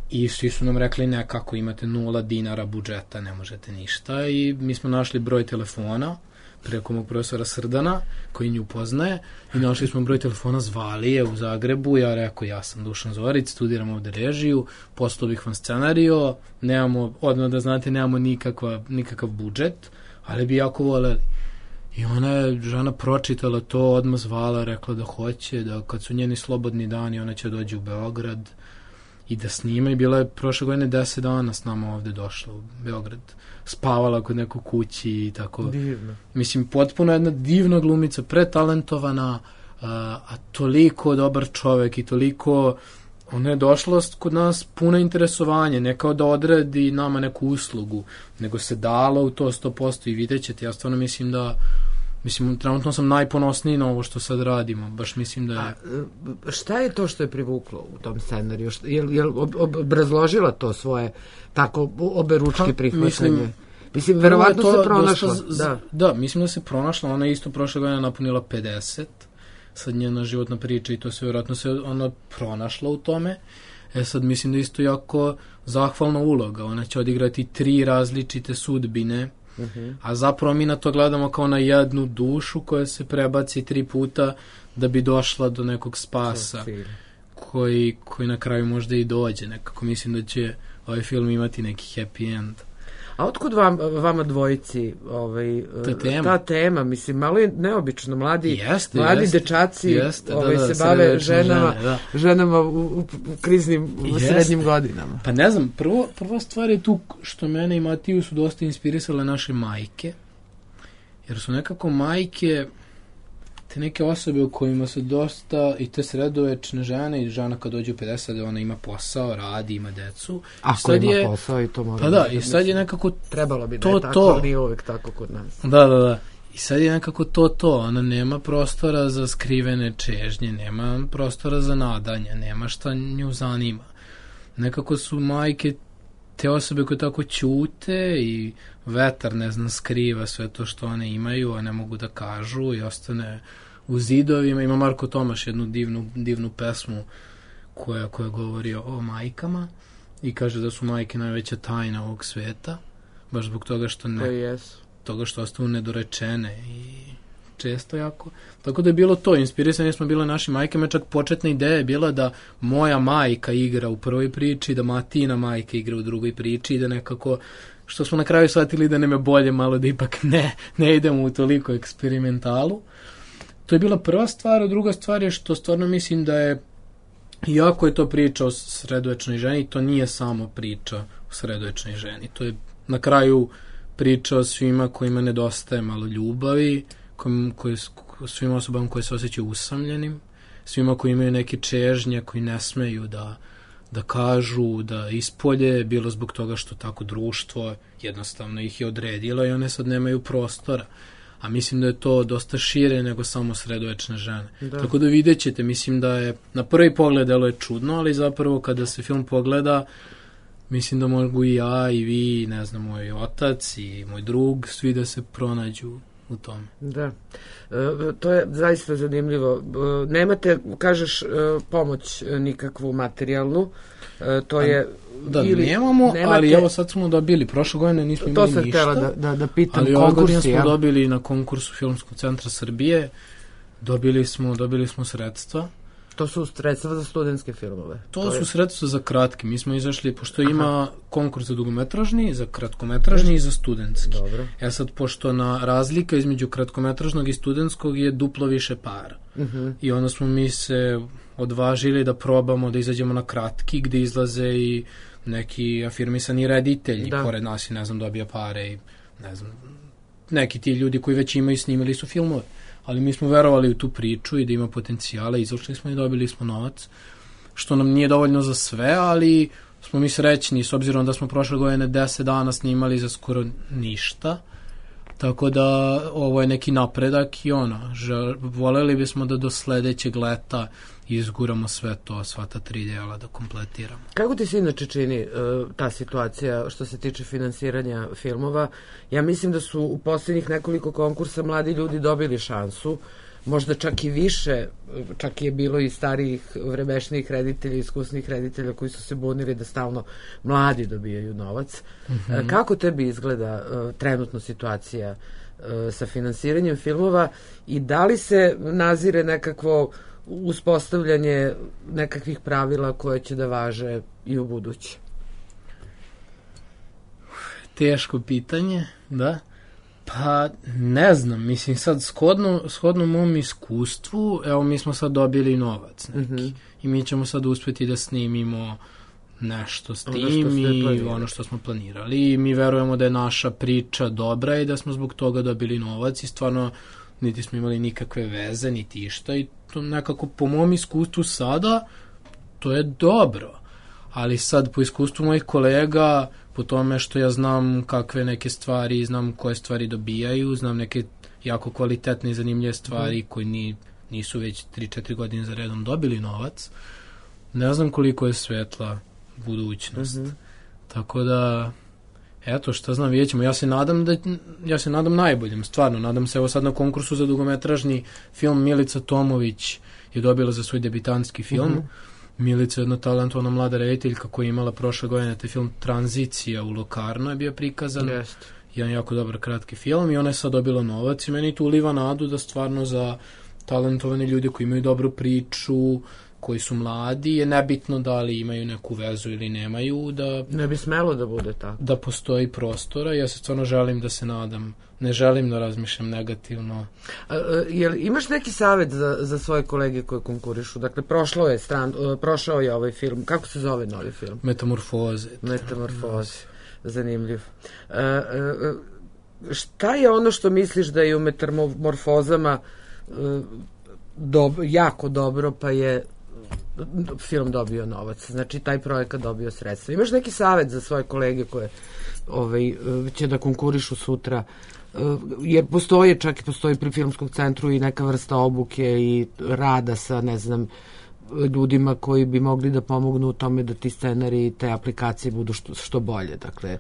i svi su nam rekli ne, kako imate nula dinara budžeta, ne možete ništa, i mi smo našli broj telefona preko mog profesora Srdana, koji nju poznaje, i našli smo broj telefona, zvali je u Zagrebu, ja rekao, ja sam Dušan Zorić, studiram ovde režiju, poslao bih vam scenario, nemamo, odmah da znate, nemamo nikakva, nikakav budžet, ali bi jako voleli. I ona je, žena, pročitala to, odmah zvala, rekla da hoće, da kad su njeni slobodni dani, ona će dođi u Beograd i da snima, i bila je prošle godine deset dana s nama ovde došla u Beograd. Spavala kod nekog kući i tako. Divno. Mislim, potpuno jedna divna glumica, pretalentovana, a, a toliko dobar čovek i toliko, ona je došla kod nas puno interesovanje, ne kao da odredi nama neku uslugu, nego se dala u to sto posto, i vidjet ćete, ja stvarno mislim da, mislim, trenutno sam najponosniji na ovo što sad radimo, baš mislim da je... A, šta je to što je privuklo u tom scenariju? Je li obrazložila to svoje tako oberučke prihvatanje? Mislim, mislim verovatno se pronašla. Dosta, da. da, mislim da se pronašla, ona je isto prošle godine napunila pedeset, sad njena životna priča i to se vjerojatno se ona pronašla u tome. E sad mislim da isto jako zahvalna uloga, ona će odigrati tri različite sudbine, uh-huh. a zapravo mi na to gledamo kao na jednu dušu koja se prebaci tri puta da bi došla do nekog spasa koji, koji na kraju možda i dođe. Nekako mislim da će ovaj film imati neki happy end. A otkud vam, vama dvojici ovaj, ta, tema. ta tema? Mislim, malo je neobično. Mladi, jeste, mladi jeste, dečaci jeste, ovaj, da, da, se bave ženama, žene, da. ženama u, u, u kriznim, u srednjim godinama. Pa ne znam, prvo, prva stvar je tu što mene i Matiju su dosta inspirisale naše majke, jer su nekako majke te neke osobe u kojima se dosta, i te sredovečne žene, i žena kad dođe u pedeset, ona ima posao, radi, ima decu. Ako ima je, posao i to mora. Pa da, i sad je nekako trebalo bi to, da je tako, to. ali nije uvek tako kod nas. Da, da, da. I sad je nekako to, to. Ona nema prostora za skrivene čežnje, nema prostora za nadanje, nema šta nju zanima. Nekako su majke te osobe koje tako ćute i vetar, ne znam, skriva sve to što one imaju, a ne mogu da kažu, i ostane u zidovima. Ima Marko Tomaš jednu divnu, divnu pesmu koja, koja govori o, o majkama i kaže da su majke najveća tajna ovog sveta, baš zbog toga što ne, yes. toga što ostaju nedorečene i često jako. Tako da je bilo to, inspirisani smo bile našim majkama, čak početna ideja je bila da moja majka igra u prvoj priči, da Matina majka igra u drugoj priči, i da nekako, što smo na kraju shvatili da nam je bolje malo da ipak ne, ne idemo u toliko eksperimentalu. To je bila prva stvar, a druga stvar je što stvarno mislim da je, iako je to priča o sredovečnoj ženi, to nije samo priča o sredovečnoj ženi. To je na kraju priča o svima kojima nedostaje malo ljubavi, kojim, koji, svim osobama koje se osjećaju usamljenim, svima koji imaju neke čežnje, koji ne smeju da, da kažu, da ispolje, bilo zbog toga što tako društvo jednostavno ih je odredilo i one sad nemaju prostora. A mislim da je to dosta šire nego samo sredovečne žene. Da. Tako da vidjet ćete, mislim da je, na prvi pogled delo je čudno, ali zapravo kada se film pogleda, mislim da mogu i ja, i vi, ne znam, moj otac i moj drug, svi da se pronađu u tome. Da, e, to je zaista zanimljivo. E, nemate, kažeš, e, pomoć nikakvu materijalnu, e, to je... Da, ili, nemamo, nemate, ali evo sad smo dobili, prošle godine nismo imali ništa. To sam htjela da, da, da pitam, ali ove godine smo ja? dobili na konkursu Filmskog centra Srbije, dobili smo, dobili smo sredstva. To su sredstva za studentske filmove? To, to su je... sredstva za kratke. Mi smo izašli, pošto Aha. ima konkurs za dugometražni, za kratkometražni i za studentski. Dobro. Ja sad, pošto na razlika između kratkometražnog i studentskog je duplo više para. Uh-huh. I onda smo mi se odvažili da probamo da izađemo na kratki, gde izlaze i neki afirmisani reditelji, da. Pored nas i ne znam, dobija pare i ne znam, neki ti ljudi koji već imaju snimali su filmove. Ali mi smo verovali u tu priču i da ima potencijala, izašli smo i dobili smo novac, što nam nije dovoljno za sve, ali smo mi srećni s obzirom da smo prošle godine deset dana snimali za skoro ništa, tako da ovo je neki napredak i ono, žel, voljeli bismo da do sledećeg leta izguramo sve to, sva ta tri dela da kompletiramo. Kako ti se inače čini uh, ta situacija što se tiče finansiranja filmova? Ja mislim da su u posljednjih nekoliko konkursa mladi ljudi dobili šansu, možda čak i više, čak je bilo i starijih vremešnijih reditelja, iskusnih reditelja koji su se bunili da stalno mladi dobijaju novac. Mm-hmm. Kako tebi izgleda uh, trenutno situacija uh, sa finansiranjem filmova i da li se nazire nekakvo uspostavljanje nekakvih pravila koje će da važe i u buduće? Teško pitanje, da. Pa, ne znam, mislim sad shodno, shodno mom iskustvu, evo mi smo sad dobili novac neki mm-hmm. i mi ćemo sad uspjeti da snimimo nešto s tim i ono što smo planirali i mi verujemo da je naša priča dobra i da smo zbog toga dobili novac i stvarno niti smo imali nikakve veze, niti išta i to nekako po mom iskustvu sada to je dobro, ali sad po iskustvu mojih kolega, po tome što ja znam kakve neke stvari, znam koje stvari dobijaju, znam neke jako kvalitetne i zanimljive stvari mm. koji ni, nisu već tri četiri godine za redom dobili novac, ne znam koliko je svetla budućnost. Mm-hmm. Tako da, eto, šta znam, vidjet ćemo. Ja se nadam da, ja se nadam najboljem, stvarno. Nadam se, evo sad na konkursu za dugometražni film Milica Tomović je dobila za svoj debitanski film. Mm-hmm. Milica je jedna talentovana mlada rediteljka koja je imala prošle godine taj film Tranzicija u Lokarno je bio prikazan. Yes. Jedan jako dobar kratki film i ona je sad dobila novac i meni tu uliva nadu da stvarno za talentovane ljude koji imaju dobru priču, koji su mladi, je nebitno da li imaju neku vezu ili nemaju, da... Ne bi smelo da bude tako. Da postoji prostora. Ja se stvarno želim da se nadam. Ne želim da razmišljam negativno. A, a, jel imaš neki savjet za, za svoje kolege koje konkurišu? Dakle, prošlo je stran, prošao je ovaj film. Kako se zove novi film? Metamorfoze. Metamorfoze. Zanimljiv. A, a, šta je ono što misliš da je u metamorfozama a, do, jako dobro, pa je film dobio novac, znači taj projekat dobio sredstva. Imaš neki savjet za svoje kolege koje ovaj, će da konkurišu sutra, jer postoje, čak i postoji pri Filmskog centru i neka vrsta obuke i rada sa, ne znam, ljudima koji bi mogli da pomognu u tome da ti scenari i te aplikacije budu što, što bolje, dakle...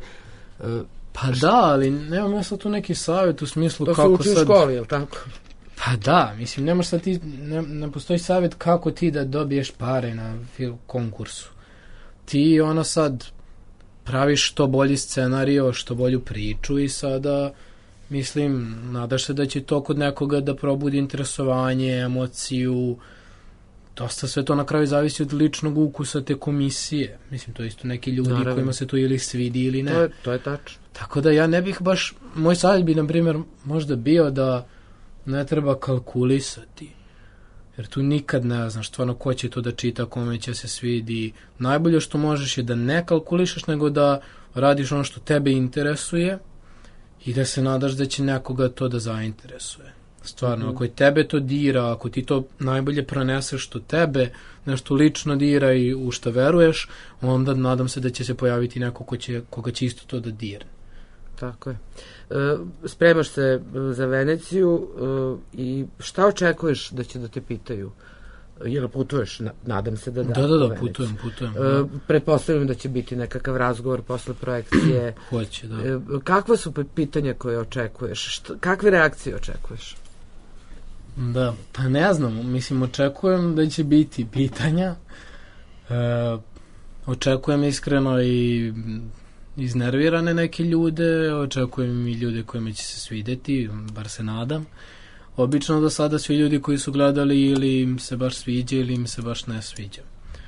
Pa da, ali nemam ja sad tu neki savjet u smislu to kako sad... To se uči u školi, je li tako? Pa da, mislim, nemaš sad ti, ne, ne postoji savjet kako ti da dobiješ pare na film konkursu. Ti ono sad praviš što bolji scenario, što bolju priču i sada, mislim, nadaš se da će to kod nekoga da probudi interesovanje, emociju, dosta sve to na kraju zavisi od ličnog ukusa te komisije. Mislim, to je isto neki ljudi Naravno. Kojima se to ili svidi ili ne. To je, to je tačno. Tako da ja ne bih baš, moj savjet bi, na primjer, možda bio da ne treba kalkulisati, jer tu nikad ne znaš stvarno ko će to da čita, kome će se svidi. Najbolje što možeš je da ne kalkulišeš, nego da radiš ono što tebe interesuje i da se nadaš da će nekoga to da zainteresuje. Stvarno, mm-hmm. ako je tebe to dira, ako ti to najbolje proneseš što tebe nešto lično dira i u što veruješ, onda nadam se da će se pojaviti neko ko će, koga će isto to da dirne. Tako je. E, spremaš se za Veneciju e, i šta očekuješ da će da te pitaju? Jel putuješ? Na, nadam se da da. Da, da, da, putujem, putujem. Da. E, pretpostavljam da će biti nekakav razgovor posle projekcije. Hoće, da. E, kakva su pitanja koje očekuješ? Šta, kakve reakcije očekuješ? Da, pa ne znam. Mislim, očekujem da će biti pitanja. E, očekujem iskreno i iznervirane neke ljude, očekujem i ljude kojima će se svideti, bar se nadam. Obično do sada svi ljudi koji su gledali ili im se baš sviđa ili im se baš ne sviđa.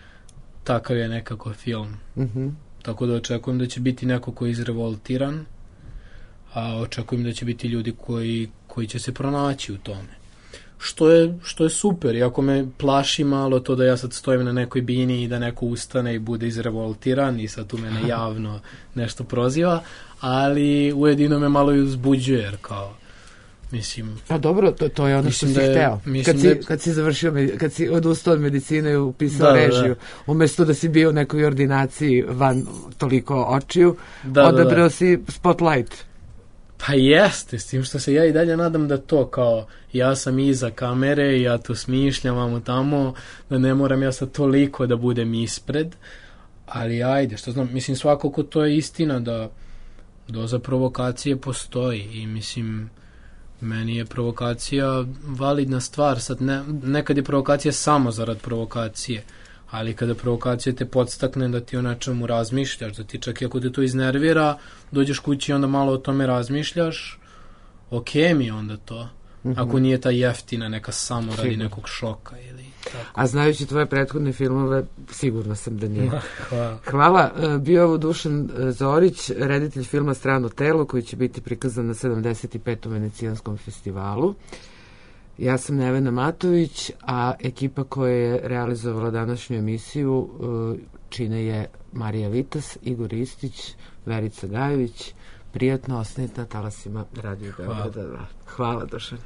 Takav je nekako film. Mm-hmm. Tako da očekujem da će biti neko koji je izrevoltiran, a očekujem da će biti ljudi koji, koji će se pronaći u tome. Što je, što je super, iako me plaši malo to da ja sad stojim na nekoj bini i da neko ustane i bude izrevoltiran i sad tu mene javno nešto proziva, ali ujedino me malo i uzbuđuje, jer kao, mislim... Pa dobro, to, to je ono što si je, hteo. Kad si, kad si završio, kad si odustao od medicine i upisao da, režiju, da. Umjesto da si bio u nekoj ordinaciji van toliko očiju, da, odabrao da, da. si Spotlight. Pa jeste, s tim što se ja i dalje nadam da to kao, ja sam iza kamere i ja to smišljam vamo tamo, da ne moram ja sad toliko da budem ispred, ali ajde, što znam, mislim svakako to je istina da doza provokacije postoji i mislim Meni je provokacija validna stvar. Sad ne, nekad je provokacija samo zarad provokacije, ali kada provokacija te podstakne da ti o nečemu razmišljaš, da ti čak i ako te to iznervira, dođeš kući i onda malo o tome razmišljaš, ok mi je onda to. Mm-hmm. Ako nije ta jeftina neka samo radi nekog šoka ili tako. A znajući tvoje prethodne filmove, sigurno sam da nije. Hvala. Hvala. Bio je ovo Dušan Zorić, reditelj filma Strano telo, koji će biti prikazan na sedamdeset petom Venecijanskom festivalu. Ja sam Nevena Matović, a ekipa koja je realizovala današnju emisiju čine je Marija Vitas, Igor Istić, Verica Gajović. Prijatno, ostanite na talasima Radio Beograda dva. Hvala, Dušane.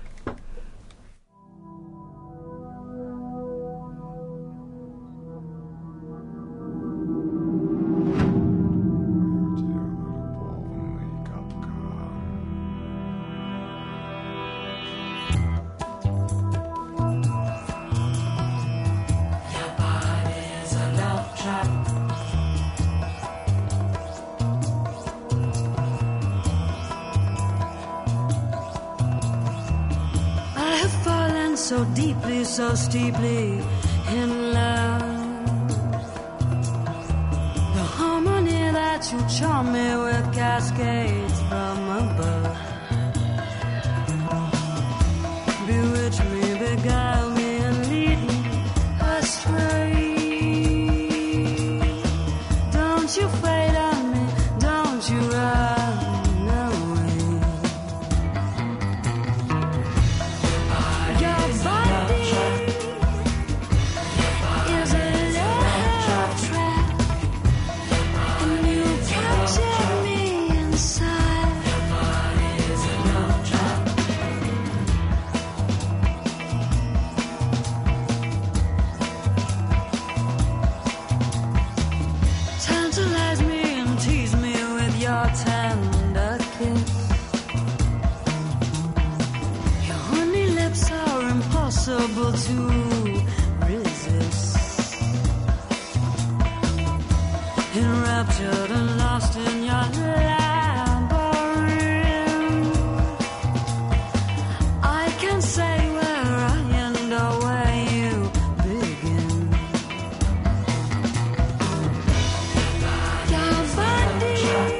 So deeply, so steeply in love. The harmony that you charm me with cascades from above. Bewitch me, beguile me, and lead me astray. Don't you fade on me, don't you run. Impossible to resist. Enraptured and lost in your labyrinth. I can't say where I end or where you begin. Your body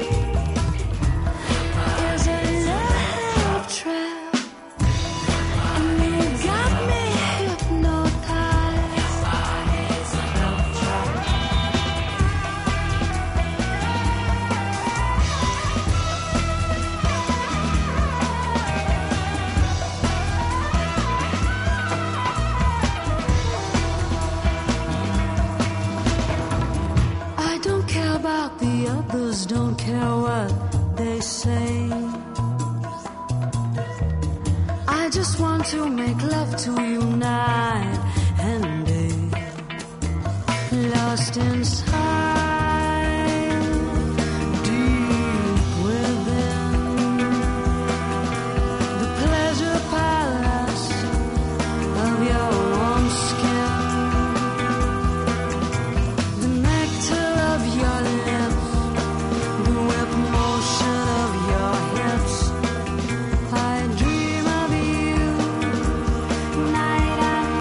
is a love trap. Others don't care what they say. I just want to make love to you night and day. Lost inside, deep within the pleasure palace of your warm skin. The nectar of your lips, motion of your hips. I dream of you night and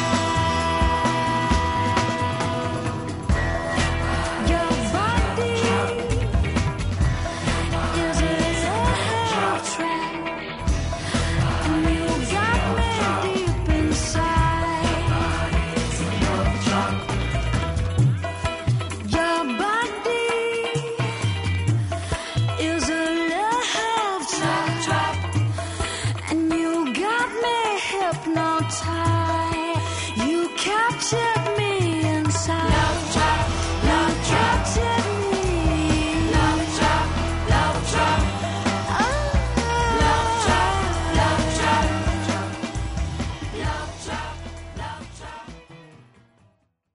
day. Your body is a love trap, and you got me deep inside. Your body is a love trap, and you got me hypnotized.